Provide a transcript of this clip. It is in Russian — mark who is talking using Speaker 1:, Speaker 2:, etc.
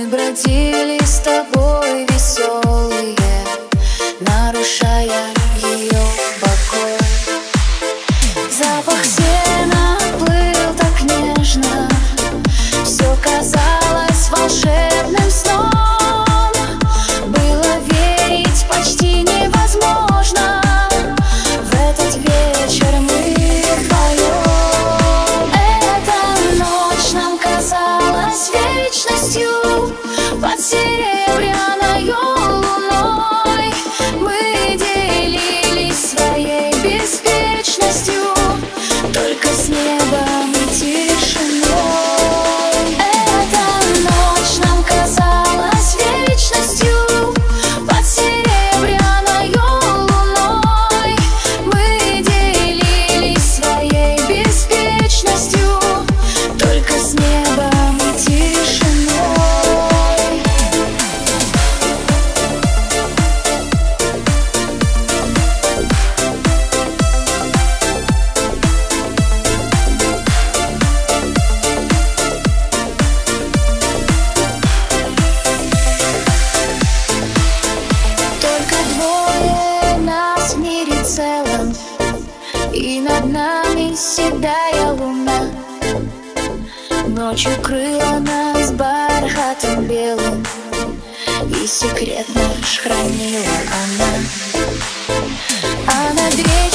Speaker 1: бродили с тобой веселые, нарушая ее покой. Запах сена плыл так нежно, все казалось волшебным сном. Было верить почти невозможно, в этот вечер мы вдвоем. Эта ночь нам казалась вечностью под серебряной луной. Мы делились своей беспечностью, только с небом и тишиной. Эта ночь нам казалась вечностью под серебряной луной. Мы делились своей беспечностью, только с небом и тишиной. И над нами седая луна, ночью крыла нас бархатом белым, и секрет наш хранила она. А над